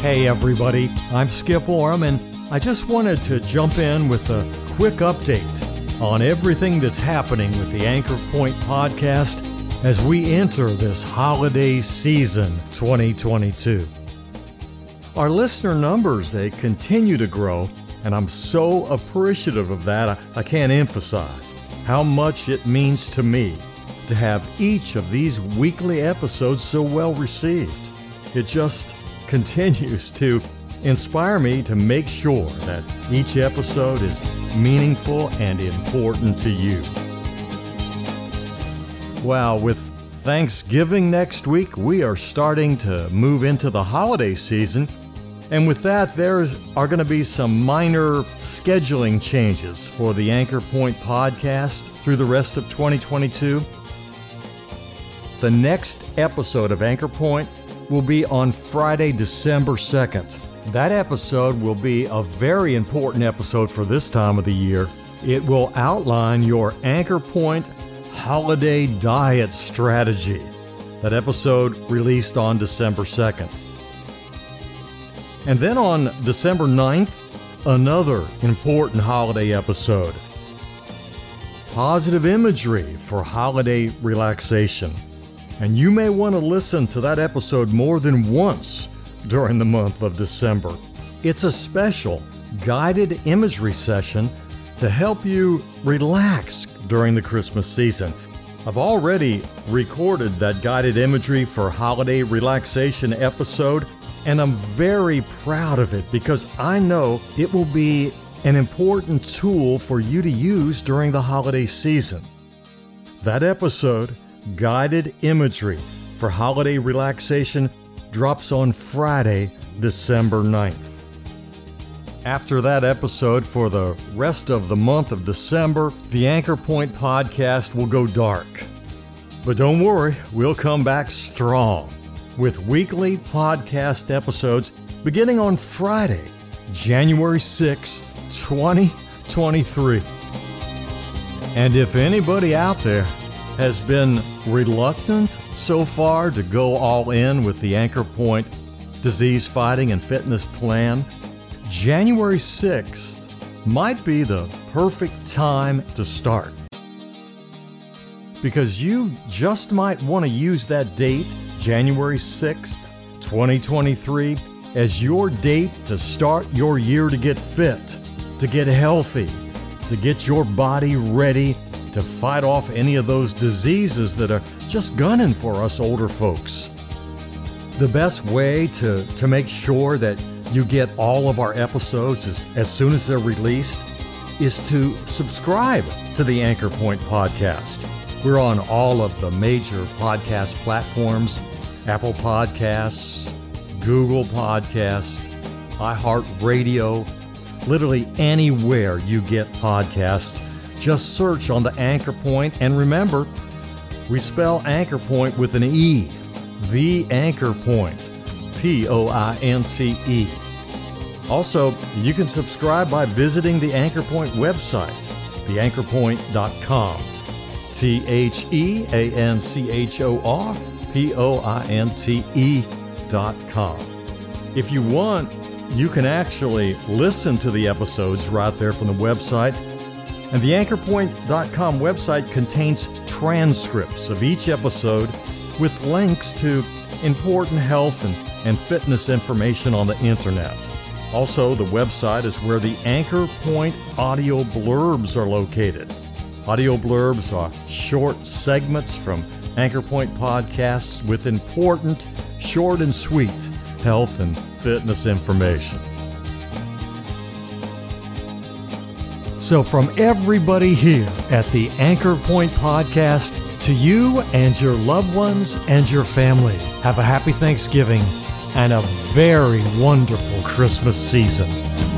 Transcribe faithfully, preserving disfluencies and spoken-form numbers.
Hey everybody, I'm Skip Oram, and I just wanted to jump in with a quick update on everything that's happening with the Anchor Point podcast as we enter this holiday season twenty twenty-two. Our listener numbers, they continue to grow, and I'm so appreciative of that. I, I can't emphasize how much it means to me to have each of these weekly episodes so well received. It just continues to inspire me to make sure that each episode is meaningful and important to you. Well, with Thanksgiving next week, we are starting to move into the holiday season. And with that, there are going to be some minor scheduling changes for the Anchor Point podcast through the rest of twenty twenty-two. The next episode of Anchor Point will be on Friday, December second. That episode will be a very important episode for this time of the year. It will outline your Anchor Point holiday diet strategy. That episode released on December second. And then on December ninth, another important holiday episode. Positive imagery for holiday relaxation. And you may want to listen to that episode more than once during the month of December. It's a special guided imagery session to help you relax during the Christmas season. I've already recorded that guided imagery for holiday relaxation episode, and I'm very proud of it because I know it will be an important tool for you to use during the holiday season. That episode, Guided Imagery for Holiday Relaxation, drops on Friday, December ninth. After that episode, for the rest of the month of December, the Anchor Point podcast will go dark. But don't worry, we'll come back strong with weekly podcast episodes beginning on Friday, January sixth, twenty twenty-three. And if anybody out there has been reluctant so far to go all in with the Anchor Point disease fighting and fitness plan, January sixth might be the perfect time to start. Because you just might want to use that date, January sixth, twenty twenty-three, as your date to start your year to get fit, to get healthy, to get your body ready to fight off any of those diseases that are just gunning for us older folks. The best way to, to make sure that you get all of our episodes as, as soon as they're released is to subscribe to the Anchor Point podcast. We're on all of the major podcast platforms: Apple Podcasts, Google Podcasts, iHeartRadio, literally anywhere you get podcasts. Just search on the Anchor Point, and remember, we spell Anchor Point with an E, the Anchor Point, P O I N T E. Also, you can subscribe by visiting the Anchor Point website, the anchor point dot com, T H E A N C H O R P O I N T E dot com. If you want, you can actually listen to the episodes right there from the website. And the anchor point dot com website contains transcripts of each episode with links to important health and, and fitness information on the internet. Also, the website is where the Anchor Point audio blurbs are located. Audio blurbs are short segments from Anchor Point podcasts with important, short and sweet health and fitness information. So from everybody here at the Anchor Point podcast, to you and your loved ones and your family, have a happy Thanksgiving and a very wonderful Christmas season.